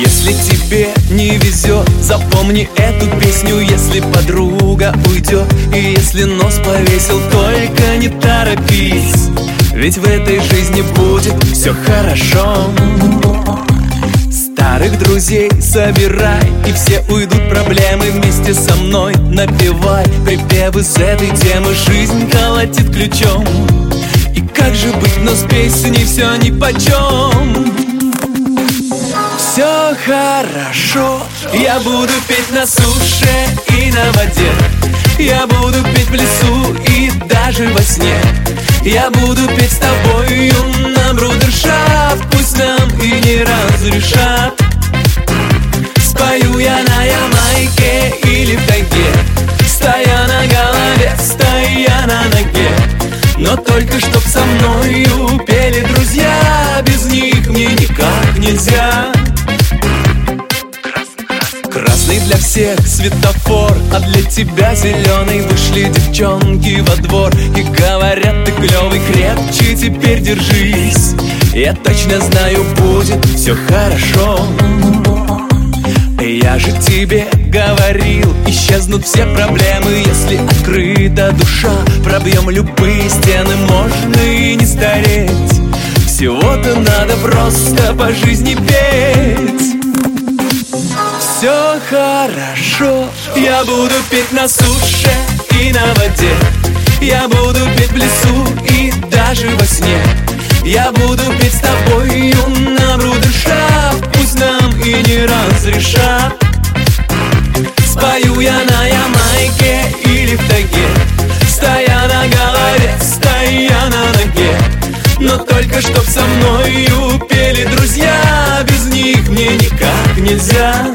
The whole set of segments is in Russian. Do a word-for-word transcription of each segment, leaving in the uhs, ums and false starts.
Если тебе не везет, запомни эту песню. Если подруга уйдет и если нос повесил, только не торопись, ведь в этой жизни будет все хорошо. Старых друзей собирай, и все уйдут проблемы вместе со мной. Напевай припевы с этой темы. Жизнь колотит ключом, и как же быть, но с песней все нипочем. Все хорошо, я буду петь на суше и на воде. Я буду петь в лесу и даже во сне. Я буду петь с тобою на брудершафт, пусть нам и не разрешат. Спою я на Ямайке или в тайге, стоя на голове, стоя на ноге. Но только чтоб со мною пели друзья, без них мне никак нельзя. Красный для всех светофор, а для тебя зеленый. Вышли девчонки во двор и говорят: ты клевый, крепче теперь держись. Я точно знаю, будет все хорошо. Я же тебе говорил, исчезнут все проблемы, если открыта душа. Пробьем любые стены, можно и не стареть. Всего-то надо просто по жизни петь. Все хорошо, я буду петь на суше и на воде. Я буду петь в лесу и даже во сне. Я буду петь с тобою на брудершафт, пусть нам и не разрешат. Спою я на Ямайке или в тайге, стоя на голове, стоя на ноге. Но только чтоб со мною пели друзья, без них мне никак нельзя.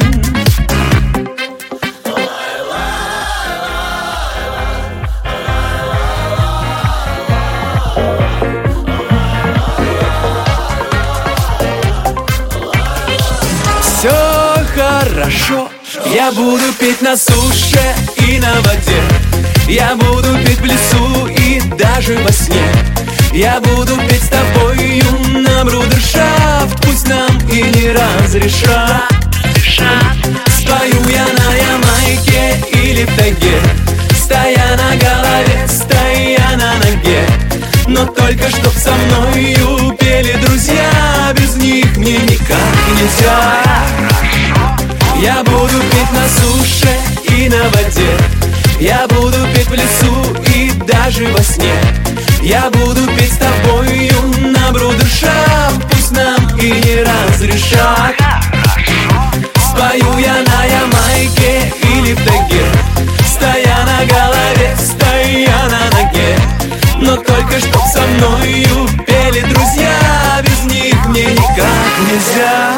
Все хорошо, я буду петь на суше и на воде. Я буду петь в лесу и даже во сне. Я буду петь с тобою на брудершафт, пусть нам и не разрешат. Спою я на Ямайке или в тайге, стоя на голове, стоя на ноге. Но только чтоб со мною пели друзья, без них мне никак нельзя. Я буду петь на суше и на воде. Я буду петь в лесу и даже во сне. Я буду петь с тобою на брудершафт, пусть нам и не разрешат. Спою я на Ямайке или в тайге, стоя на голове, стоя на ноге. Но только чтоб со мною пели друзья, без них мне никак нельзя.